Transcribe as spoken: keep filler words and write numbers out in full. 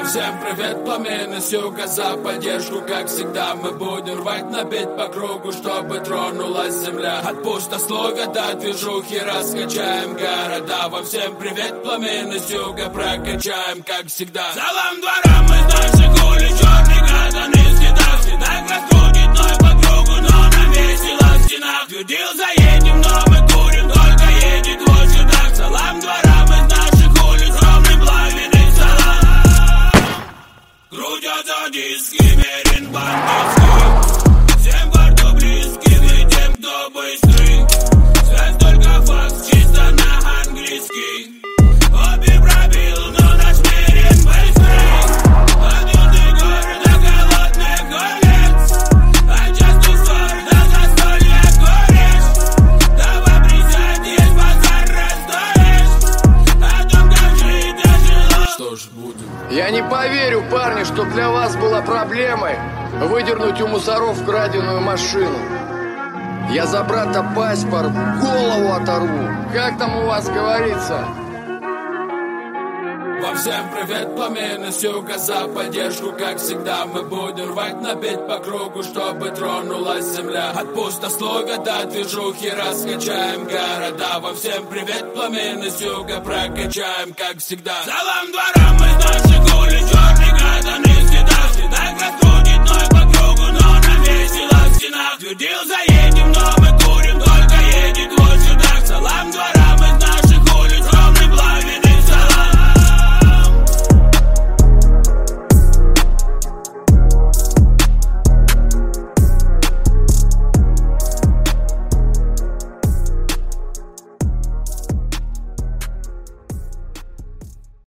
Вам всем привет, пламенный с юга, за поддержку, как всегда. Мы будем рвать, набить по кругу, чтобы тронулась земля. От пустословия до движухи раскачаем города. Вам всем привет, пламенный с юга, прокачаем, как всегда. Салам дворам из наших улиц, черный гаданый следах. Всегда кругит, но по кругу, но нам весело в стенах. Твердил, заедем, но мы курим, только едет вот сюда. Салам дворам из наших улиц, ровный пламенный салам. Крутятся диски, верен бандитский. Всем кварту близким и тем, кто быстрый. Связь только факс, чисто на английский. Обе пробил, но наш мерен быстрый. Подъемный город до голодных улиц. А часто ссор до застолья куришь. Давай присядь, есть базар расстоишь. О том, как жить тяжело. Что ж, будем. Я не поверю, парни, что для вас была проблемой выдернуть у мусоров краденую машину. Я за брата паспорт голову оторву. Как там у вас говорится? Вам всем привет, пламенный с юга, за поддержку, как всегда. Мы будем рвать, набить по кругу, чтобы тронулась земля. От пустословия до движухи раскачаем города. Вам всем привет, пламенный с юга, прокачаем, как всегда. Салам дворам из наших улиц, черный гаданый